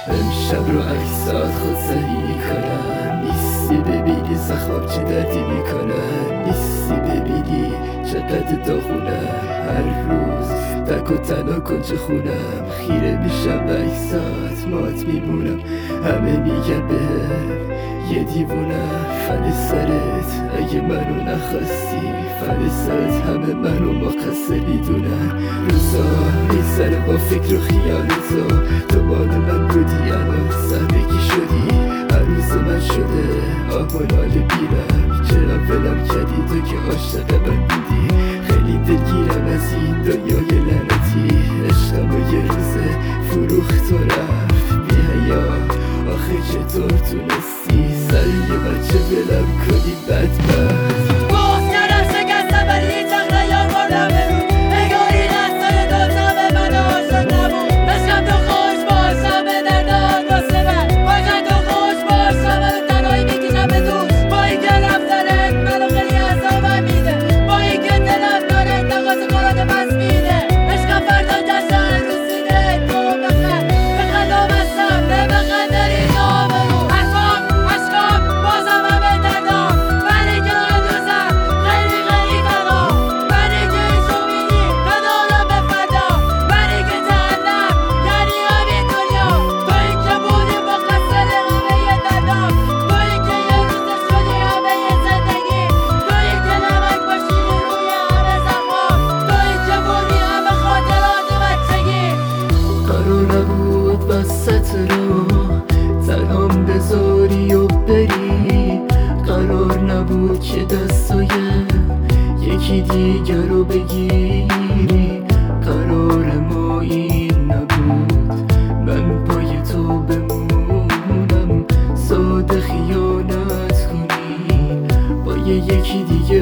امشب رو عکسات خود صحیح میکنم، نیستی ببینی زخم چه دردی میکنم، نیستی ببینی چقدر داغونم، هر روز تک و تنها کنج خونم، خیره میشم به عکسات مات میمونم، همه میگن بهم یه دیوونم، فن سرت اگه منو نخواستی، فن سرت همه منو مقصر میدونن، روزا میزنه با فکر و خیال تو باد من بودی الان زندگی شدی، عروس من شده آه و ناله بیرم، چرا ولم کردی تو که عاشق من بودی، خیلی دلگیرم از این دنیای لعنتی، عشقم یه روزه فروخت و رفت بی حیا، آخه چطور تونستی سر یه بچه ولم کنی بدبخت. سلام بذاری و بری، قرار نبود که دستای یکی دیگر رو بگیری، قرار ما این نبود من پای تو بمونم، ساده خیانت کنی با یکی دیگه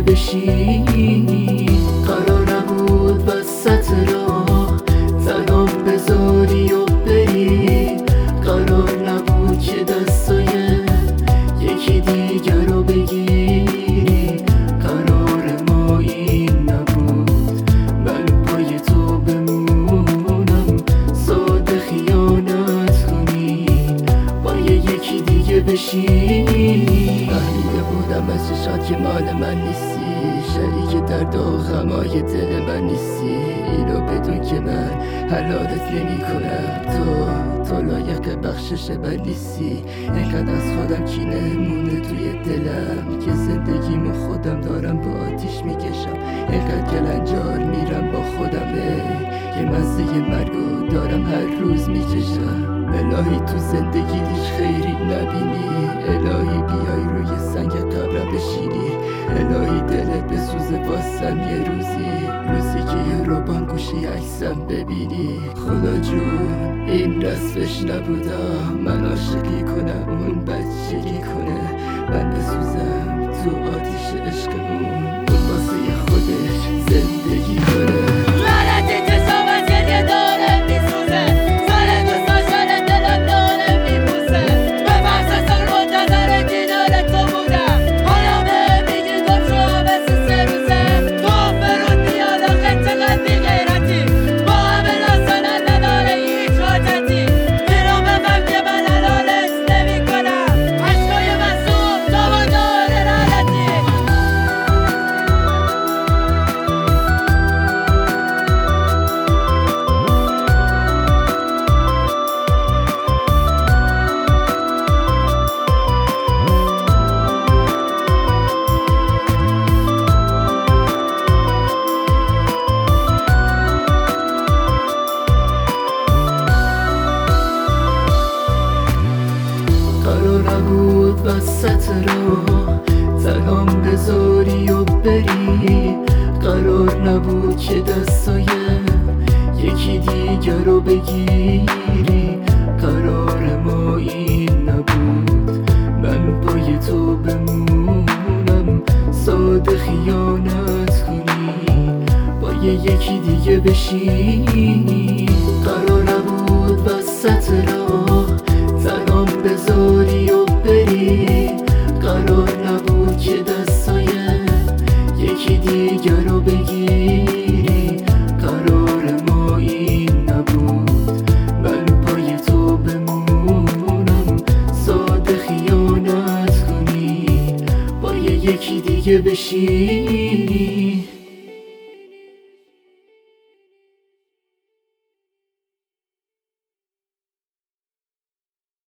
بشی، قرار نبود وسط راه سلام بذاری و بری، قرار نبود که دستای یکی دیگر رو بگیری، قرار ما این نبود من پای تو بمونم، ساده خیانت کنی با یکی دیگه بشی، فهمیده بودم از چشات که مال من نیستی، شریک درد و غمای دل من نیستی، اینو بدون که من حلالت نمی کنم، تو لایق بخشش من نیستی، اینقدر از خودم کینه مونده توی دلم که زندگیمو خودم دارم با آتیش میکشم، اینقدر گلنجار میرم با خودم، یه مزه مرگو دارم هر روز میکشم، الهی تو زندگی هیچ خیری نبینی، الهی بیای روی سنگ قبرم بشینی، الهی دلت بسوزه واسم یه روزی که یه روبان گوشی عکسم ببینی، خدا جون این رسمش نبودم من عاشقی کنم اون بچگی کنه، من بسوزم تو آتیش عشقمون اون واسه خودش زندگی کنه. قرار نبود وسط راه سلام بذاری و بری، قرار نبود که دستای یکی دیگر رو بگیری، قرار ما این نبود من پای تو بمونم، ساده خیانت کنی با یکی دیگه بشی، قرار نبود وسط راه سلام بذاری و بری، قرار نبود که دستای یکی دیگر رو بگیری، قرار ما این نبود من پای تو بمونم، دیگه بشینی.